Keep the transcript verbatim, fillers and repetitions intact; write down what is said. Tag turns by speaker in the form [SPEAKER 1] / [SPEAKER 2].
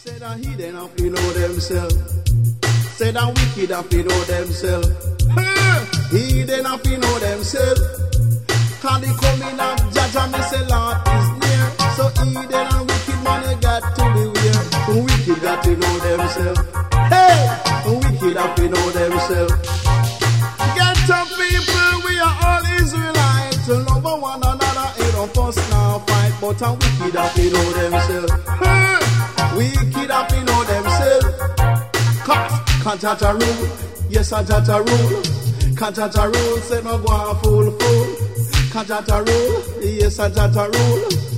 [SPEAKER 1] Say that he they not feel know themselves. Say that wicked have to know themselves. He they not feel know themselves. Cause the coming of Jaja, me say Lord is near. So he they and wicked man they got to beware. Wicked got to know themselves. Hey, wicked have to know themselves. Get up people, we are all Israelites. Love one another, ain't no fuss now fight. But a wicked have to know themselves. Hey, wicked have to know themselves. Cause can't touch a rule, yes I touch a rule. Can't touch a rule, say no go on fool fool. Can't touch a rule, yes I touch a rule.